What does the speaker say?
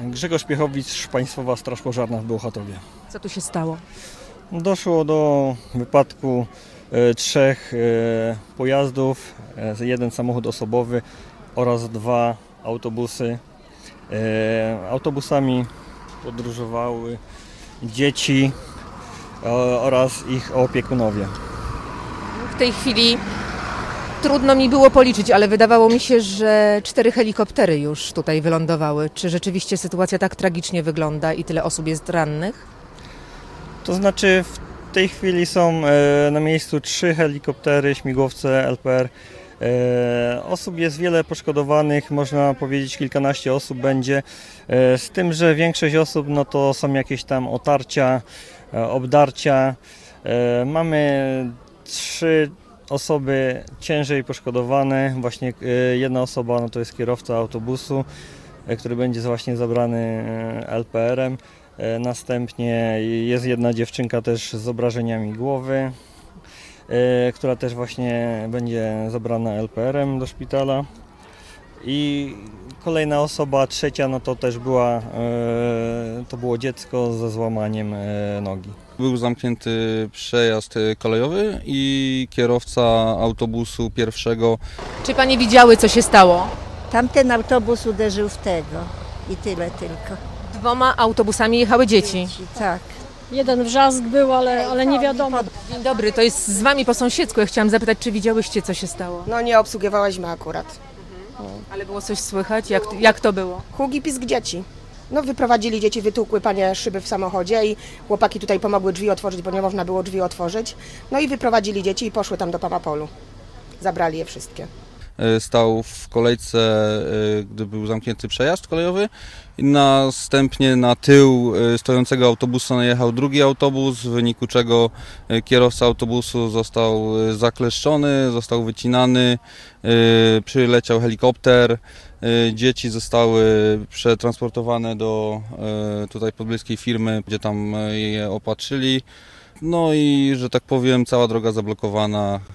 Grzegorz Piechowicz, Państwowa Straż Pożarna w Bełchatowie. Co tu się stało? Doszło do wypadku trzech pojazdów, jeden samochód osobowy oraz dwa autobusy. Autobusami podróżowały dzieci oraz ich opiekunowie. W tej chwili trudno mi było policzyć, ale wydawało mi się, że 4 helikoptery już tutaj wylądowały. Czy rzeczywiście sytuacja tak tragicznie wygląda i tyle osób jest rannych? To znaczy w tej chwili są na miejscu 3 helikoptery, śmigłowce LPR. Osób jest wiele poszkodowanych, można powiedzieć kilkanaście osób będzie, z tym, że większość osób no to są jakieś tam otarcia, obdarcia. Mamy 3 osoby ciężej poszkodowane, właśnie jedna osoba no to jest kierowca autobusu, który będzie właśnie zabrany LPR-em. Następnie jest jedna dziewczynka też z obrażeniami głowy, która też właśnie będzie zabrana LPR-em do szpitala. I kolejna osoba, trzecia, no to też to było dziecko ze złamaniem nogi. Był zamknięty przejazd kolejowy i kierowca autobusu pierwszego. Czy panie widziały, co się stało? Tamten autobus uderzył w tego i tyle tylko. 2 autobusami jechały dzieci. Tak. Jeden wrzask był, ale nie wiadomo. Dzień dobry, to jest z wami po sąsiedzku. Ja chciałam zapytać, czy widziałyście, co się stało? No nie obsługiwałyśmy akurat. Ale było coś słychać? Jak to było? Huk i pisk dzieci. No wyprowadzili dzieci, wytłukły panie szyby w samochodzie i chłopaki tutaj pomogły drzwi otworzyć, bo nie można było drzwi otworzyć. No i wyprowadzili dzieci i poszły tam do Papapolu. Zabrali je wszystkie. Stał w kolejce, gdy był zamknięty przejazd kolejowy. I następnie na tył stojącego autobusu najechał drugi autobus, w wyniku czego kierowca autobusu został zakleszczony, został wycinany, przyleciał helikopter. Dzieci zostały przetransportowane do tutaj pobliskiej firmy, gdzie tam je opatrzyli. No i, że tak powiem, cała droga zablokowana.